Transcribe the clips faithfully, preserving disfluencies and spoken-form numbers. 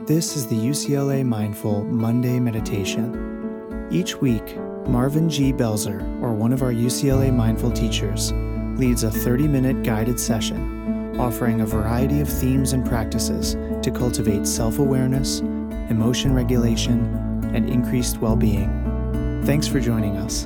This is the U C L A Mindful Monday Meditation. Each week, Marvin G. Belzer, or one of our U C L A Mindful teachers, leads a thirty-minute guided session offering a variety of themes and practices to cultivate self-awareness, emotion regulation, and increased well-being. Thanks for joining us.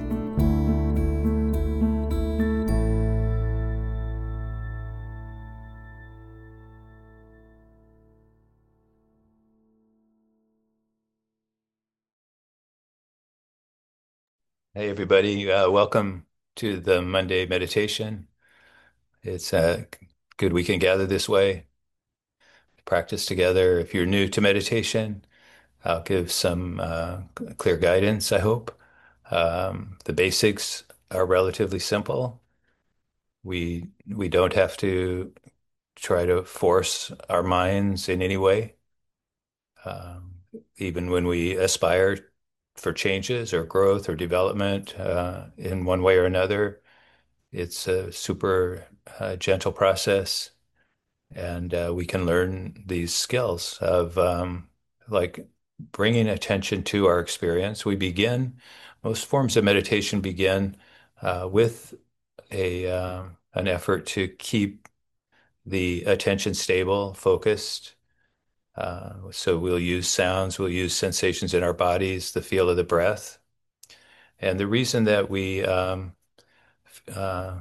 Hey, everybody. Uh, welcome to the Monday meditation. It's uh, good we can gather this way, practice together. If you're new to meditation, I'll give some uh, clear guidance, I hope. Um, the basics are relatively simple. We we don't have to try to force our minds in any way. Um, Even when we aspire for changes or growth or development uh, in one way or another, it's a super uh, gentle process, and uh, we can learn these skills of um, like bringing attention to our experience. We begin, most forms of meditation begin uh, with a uh, an effort to keep the attention stable, focused. Uh, so we'll use sounds, we'll use sensations in our bodies, the feel of the breath. And the reason that we um, uh,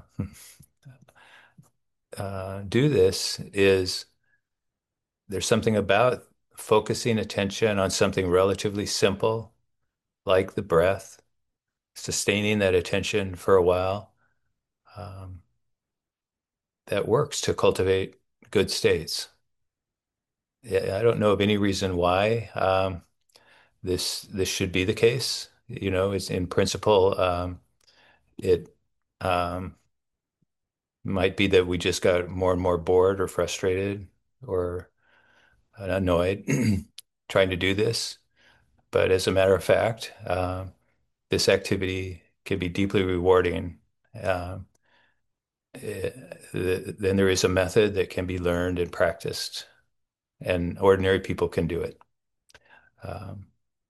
uh, do this is there's something about focusing attention on something relatively simple, like the breath, sustaining that attention for a while, um, that works to cultivate good states. Yeah, I don't know of any reason why um, this this should be the case. You know, it's in principle, um, it um, might be that we just got more and more bored or frustrated or annoyed trying to do this. But as a matter of fact, um, this activity can be deeply rewarding. Um, eh, then there is a method that can be learned and practiced, and ordinary people can do it. Um,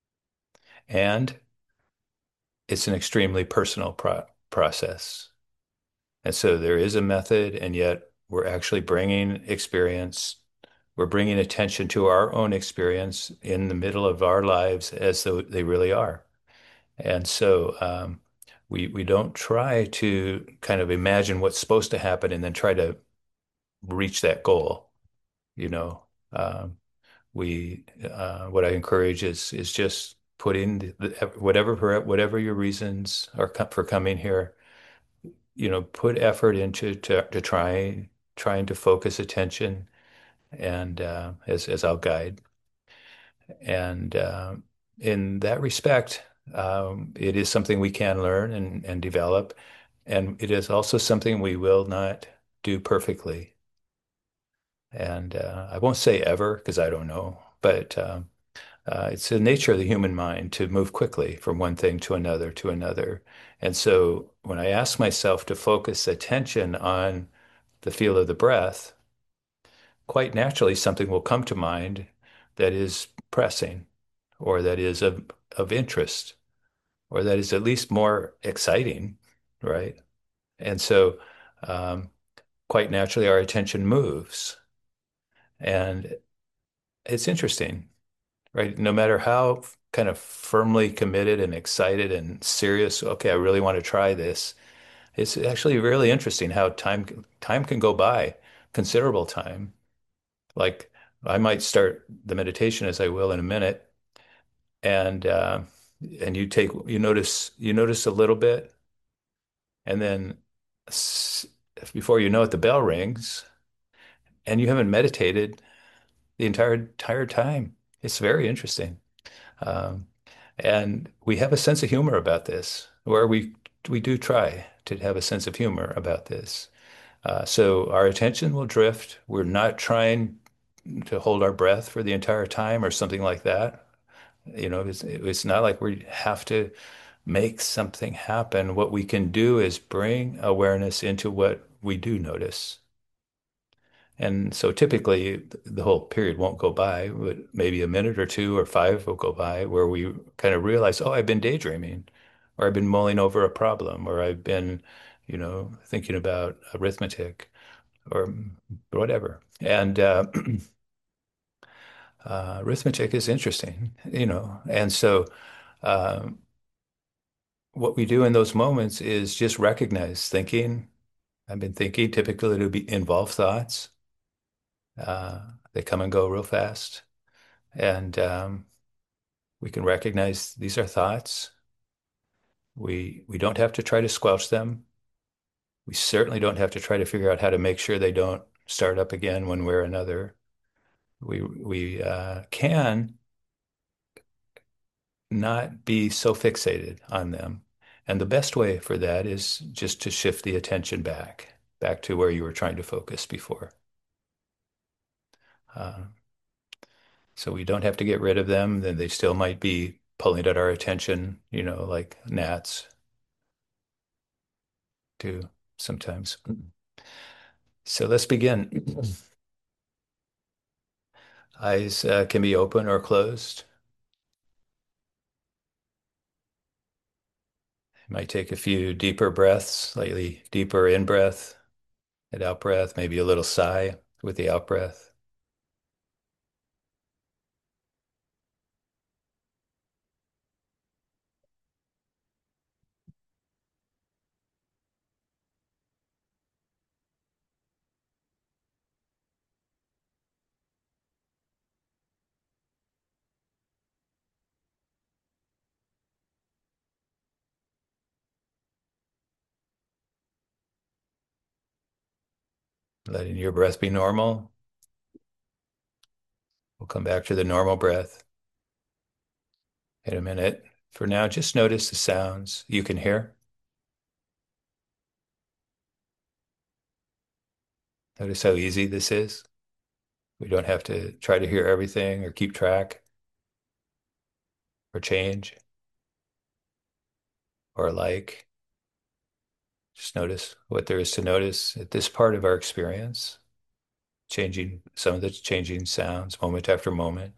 and it's an extremely personal pro process. And so there is a method, and yet we're actually bringing experience, we're bringing attention to our own experience in the middle of our lives as though they really are. And so um, we we don't try to kind of imagine what's supposed to happen and then try to reach that goal. You know, um, we uh, what I encourage is is just putting the, the, whatever whatever your reasons are co for coming here. You know, put effort into to, to trying trying to focus attention and uh, as as I'll guide. And uh, in that respect, um, it is something we can learn and, and develop. And it is also something we will not do perfectly. And uh, I won't say ever because I don't know, but um, uh, it's the nature of the human mind to move quickly from one thing to another to another. And so when I ask myself to focus attention on the feel of the breath, quite naturally something will come to mind that is pressing or that is of, of interest or that is at least more exciting, right? And so um, quite naturally our attention moves. And it's interesting, right? No matter how kind of firmly committed and excited and serious, okay, I really want to try this. It's actually really interesting how time time can go by, considerable time. Like I might start the meditation as I will in a minute, and uh, and you take you notice you notice a little bit, and then s- before you know it, the bell rings, and you haven't meditated the entire entire time. It's very interesting. Um, and we have a sense of humor about this, where we we do try to have a sense of humor about this. Uh, so our attention will drift. We're not trying to hold our breath for the entire time or something like that. You know, it's it's not like we have to make something happen. What we can do is bring awareness into what we do notice. And so typically the whole period won't go by, but maybe a minute or two or five will go by where we kind of realize, oh, I've been daydreaming, or I've been mulling over a problem, or I've been, you know, thinking about arithmetic or whatever. And uh, uh, arithmetic is interesting, you know. And so um, what we do in those moments is just recognize thinking. I've been thinking, typically to be involve thoughts. Uh, they come and go real fast. And um, we can recognize these are thoughts. We we don't have to try to squelch them. We certainly don't have to try to figure out how to make sure they don't start up again one way or another. We we uh, can not be so fixated on them. And the best way for that is just to shift the attention back, back to where you were trying to focus before. Uh, so we don't have to get rid of them. Then they still might be pulling at our attention, you know, like gnats do sometimes. So let's begin. Eyes uh, can be open or closed. You might take a few deeper breaths, slightly deeper in breath and out breath, maybe a little sigh with the out breath. Letting your breath be normal. We'll come back to the normal breath in a minute. For now, just notice the sounds you can hear. Notice how easy this is. We don't have to try to hear everything or keep track or change or like. Just notice what there is to notice at this part of our experience, changing some of the changing sounds moment after moment.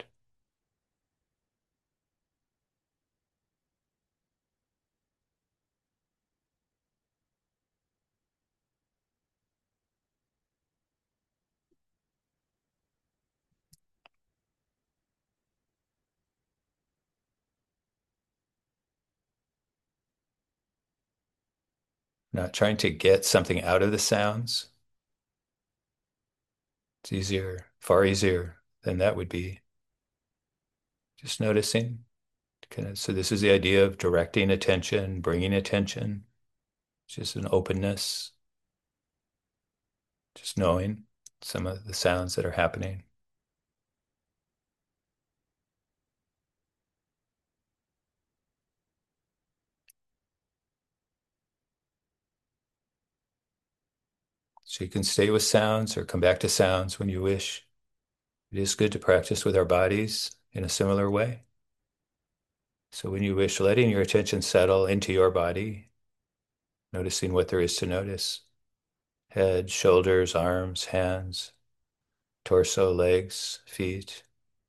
Not trying to get something out of the sounds. It's easier, far easier than that would be. Just noticing. Kind of, so this is the idea of directing attention, bringing attention, just an openness, just knowing some of the sounds that are happening. So you can stay with sounds or come back to sounds when you wish. It is good to practice with our bodies in a similar way. So when you wish, letting your attention settle into your body, noticing what there is to notice. Head, shoulders, arms, hands, torso, legs, feet.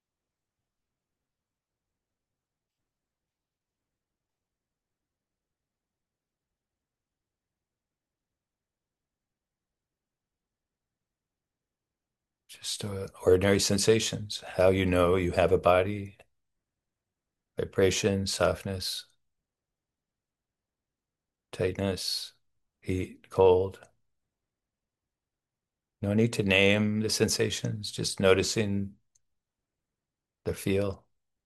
Just uh, ordinary sensations, how you know you have a body, vibration, softness, tightness, heat, cold. No need to name the sensations, just noticing the feel.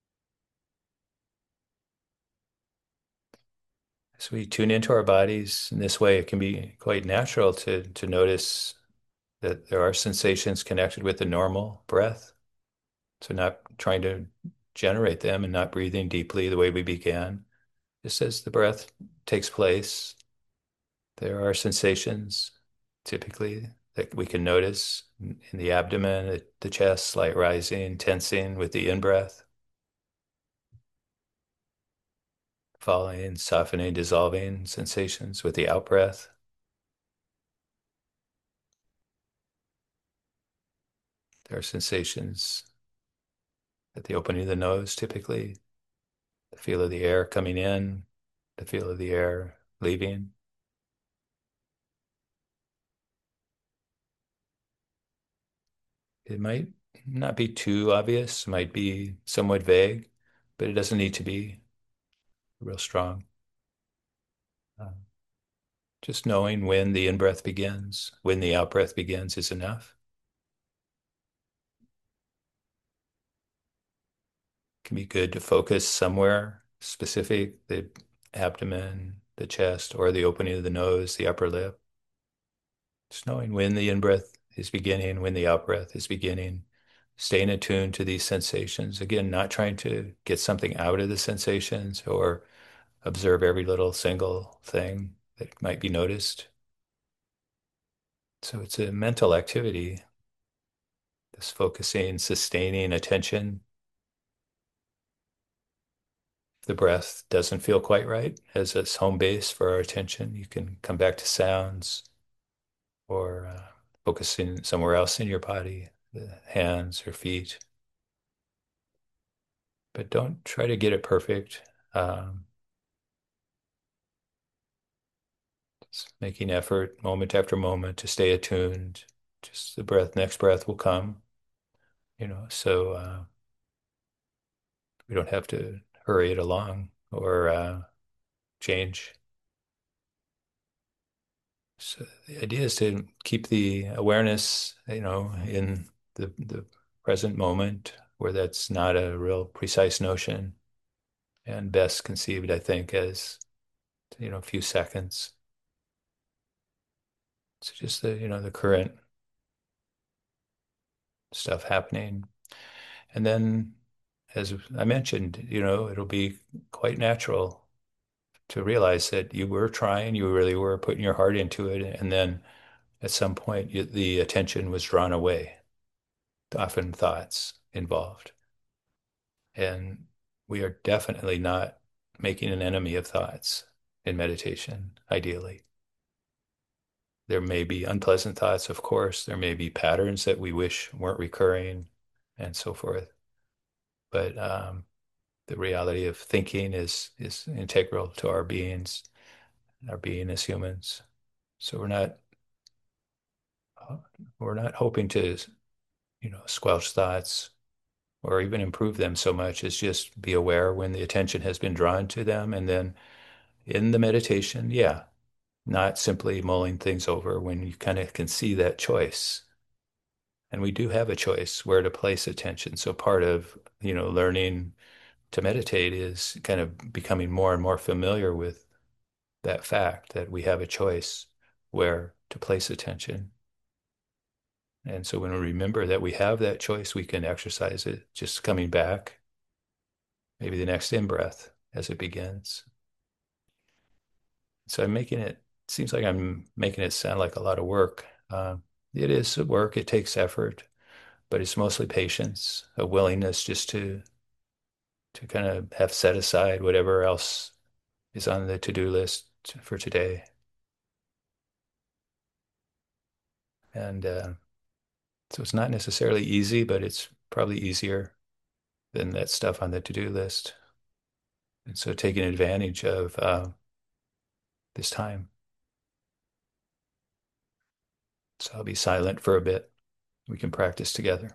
As we tune into our bodies in this way, it can be quite natural to, to notice that there are sensations connected with the normal breath. So not trying to generate them and not breathing deeply the way we began. Just as the breath takes place, there are sensations typically that we can notice in the abdomen, the chest, slight rising, tensing with the in-breath, falling, softening, dissolving sensations with the out-breath. There are sensations at the opening of the nose, typically, the feel of the air coming in, the feel of the air leaving. It might not be too obvious, might be somewhat vague, but it doesn't need to be real strong. Uh, just knowing when the in-breath begins, when the out-breath begins is enough. It can be good to focus somewhere specific, the abdomen, the chest, or the opening of the nose, the upper lip. Just knowing when the in-breath is beginning, when the out-breath is beginning, staying attuned to these sensations. Again, not trying to get something out of the sensations or observe every little single thing that might be noticed. So it's a mental activity, this focusing, sustaining attention. If the breath doesn't feel quite right as its home base for our attention, you can come back to sounds or uh, focusing somewhere else in your body, the hands or feet. But don't try to get it perfect. Um, just making effort moment after moment to stay attuned. Just the breath, next breath will come, you know, so uh, we don't have to hurry it along or uh, change. So the idea is to keep the awareness, you know, in the the present moment where that's not a real precise notion and best conceived, I think, as, you know, a few seconds. So just the, you know, the current stuff happening. And then, as I mentioned, you know, it'll be quite natural to realize that you were trying, you really were putting your heart into it. And then at some point, you, the attention was drawn away, often thoughts involved. And we are definitely not making an enemy of thoughts in meditation, ideally. There may be unpleasant thoughts, of course. There may be patterns that we wish weren't recurring and so forth. But um, the reality of thinking is is integral to our beings, our being as humans. So we're not we're not hoping to, you know, squelch thoughts or even improve them so much as just be aware when the attention has been drawn to them. And then in the meditation, yeah, not simply mulling things over when you kind of can see that choice. And we do have a choice where to place attention. So part of, you know, learning to meditate is kind of becoming more and more familiar with that fact that we have a choice where to place attention. And so when we remember that we have that choice, we can exercise it, just coming back, maybe the next in-breath as it begins. So I'm making it, seems like I'm making it sound like a lot of work. Uh, it is work, it takes effort, but it's mostly patience, a willingness just to to kind of have set aside whatever else is on the to-do list for today. And uh, so it's not necessarily easy, but it's probably easier than that stuff on the to-do list. And so taking advantage of uh, this time. So I'll be silent for a bit. We can practice together.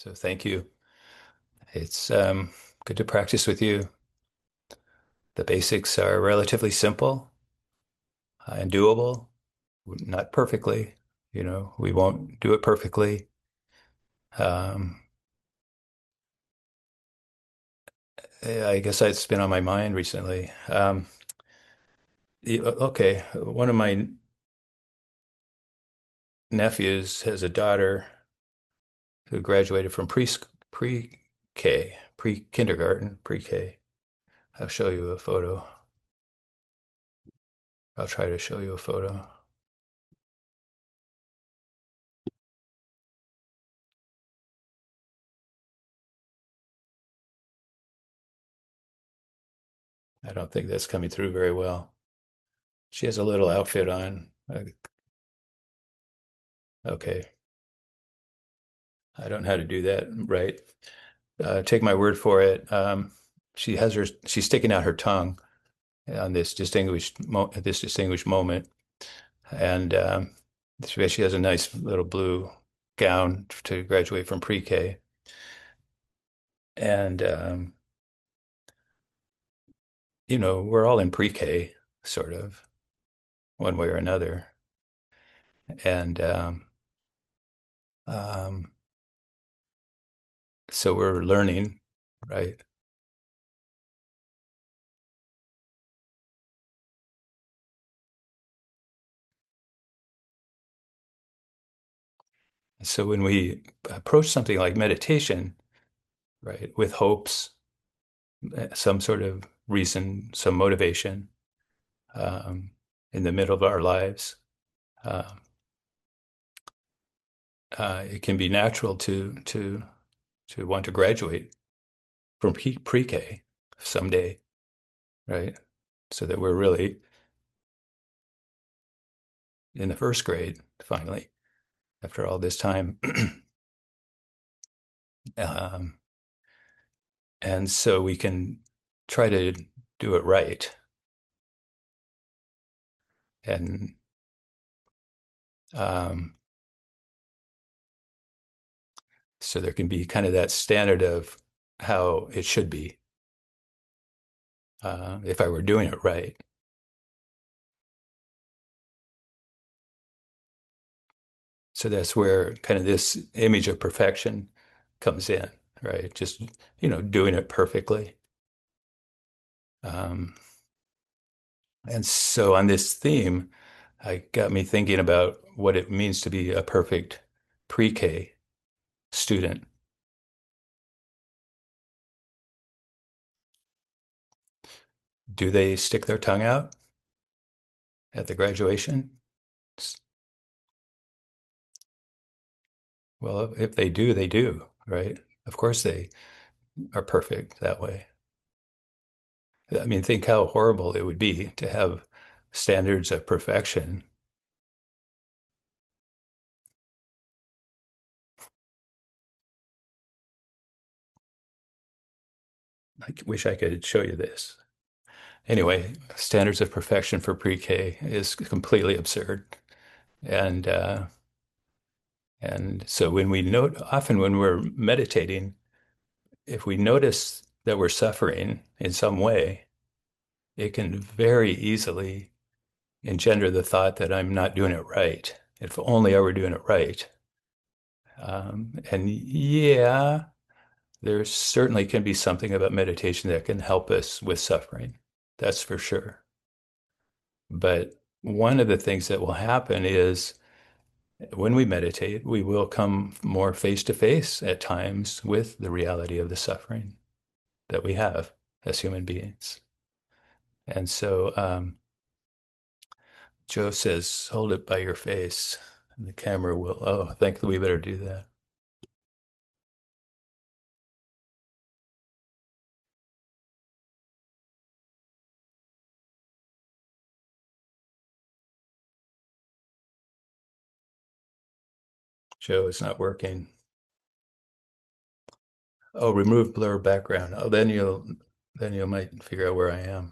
So thank you. It's um, good to practice with you. The basics are relatively simple uh, and doable, not perfectly. You know, we won't do it perfectly. Um, I guess it's been on my mind recently. Um, y- okay, one of my nephews has a daughter who graduated from pre pre-K, pre-kindergarten, pre-K. I'll show you a photo. I'll try to show you a photo. I don't think that's coming through very well. She has a little outfit on. Uh, Okay, I don't know how to do that right. Uh, take my word for it. Um, she has her, she's sticking out her tongue on this distinguished mo this distinguished moment, and um, she she has a nice little blue gown to graduate from pre-K, and um, you know, we're all in pre-K, sort of, one way or another, and um, um, so we're learning, right? So when we approach something like meditation, right, with hopes, eh, some sort of reason, some motivation, um, in the middle of our lives, uh, uh, it can be natural to to to want to graduate from pre-K someday, right? So that we're really in the first grade finally after all this time. Um, and so we can try to do it right. And um, so there can be kind of that standard of how it should be uh, if I were doing it right. So that's where kind of this image of perfection comes in, right? Just, you know, doing it perfectly. Um, and so on this theme, I got me thinking about what it means to be a perfect pre-K student. Do they stick their tongue out at the graduation? Well, if they do, they do, right? Of course they are perfect that way. I mean, think how horrible it would be to have standards of perfection. I wish I could show you this. Anyway, standards of perfection for pre-K is completely absurd. And uh, and so when we note, often when we're meditating, if we notice that we're suffering in some way, it can very easily engender the thought that I'm not doing it right. If only I were doing it right. Um, and yeah, there certainly can be something about meditation that can help us with suffering. That's for sure. But one of the things that will happen is when we meditate, we will come more face to face at times with the reality of the suffering that we have as human beings. And so um, Joe says, hold it by your face. And the camera will, oh, I think we better do that. Joe, it's not working. Oh, remove blur background. Oh, then you'll, then you might figure out where I am.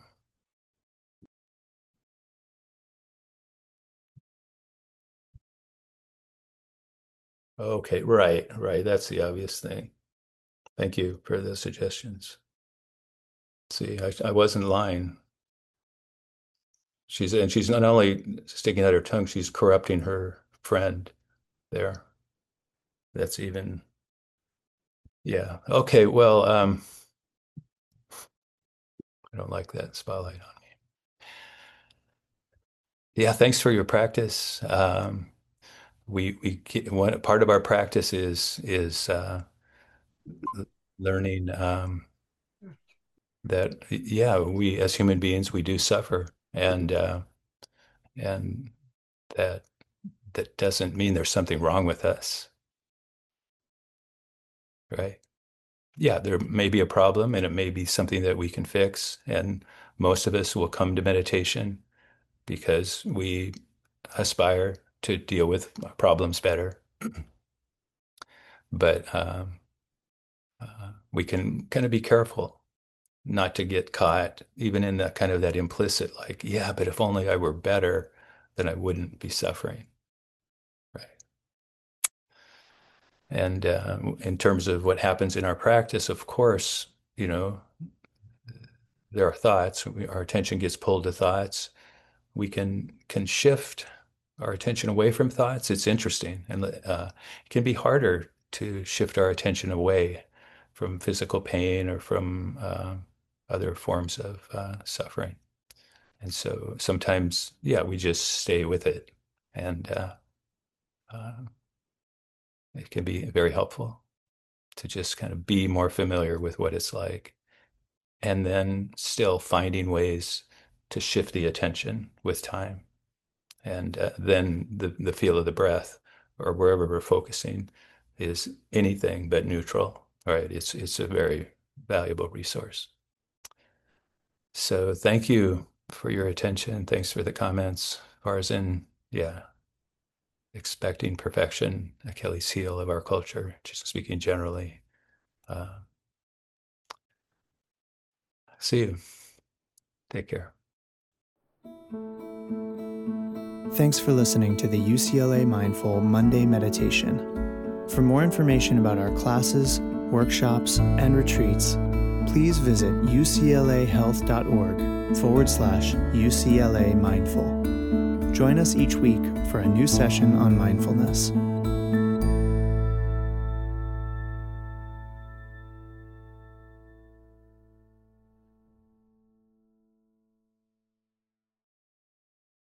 Okay, right, right. That's the obvious thing. Thank you for the suggestions. See, I, I wasn't lying. She's and she's not only sticking out her tongue, she's corrupting her friend there. That's even, yeah. Okay, well, um, I don't like that spotlight on me. Yeah, thanks for your practice. Um, we we one part of our practice is is uh, learning um, that yeah, we as human beings we do suffer, and uh, and that that doesn't mean there's something wrong with us, right? Yeah, there may be a problem and it may be something that we can fix. And most of us will come to meditation because we aspire to deal with problems better. But um, uh, we can kind of be careful not to get caught even in that kind of that implicit, like, yeah, but if only I were better, then I wouldn't be suffering. Right. And uh, in terms of what happens in our practice, of course, you know, there are thoughts. We, our attention gets pulled to thoughts. We can can shift our attention away from thoughts. It's interesting, and uh, it can be harder to shift our attention away from physical pain or from uh, other forms of uh, suffering. And so sometimes, yeah, we just stay with it, and uh, uh, it can be very helpful to just kind of be more familiar with what it's like, and then still finding ways to shift the attention with time. And uh, then the, the feel of the breath or wherever we're focusing is anything but neutral, right? It's, it's a very valuable resource. So thank you for your attention. Thanks for the comments. As far as in, yeah, expecting perfection, Achilles heel of our culture, just speaking generally. Uh, see you. Take care. Thanks for listening to the U C L A Mindful Monday Meditation. For more information about our classes, workshops, and retreats, please visit uclahealth.org forward slash UCLA Mindful. Join us each week for a new session on mindfulness.